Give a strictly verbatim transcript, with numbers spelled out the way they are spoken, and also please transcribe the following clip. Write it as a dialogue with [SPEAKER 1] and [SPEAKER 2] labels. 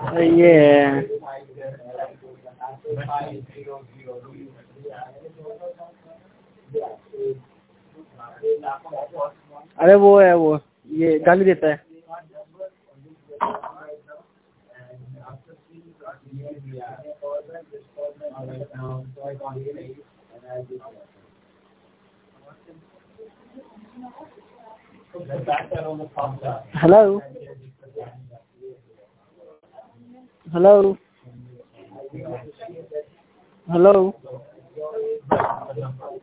[SPEAKER 1] ये है। अरे वो है, वो ये गाली देता है। Hello hello hello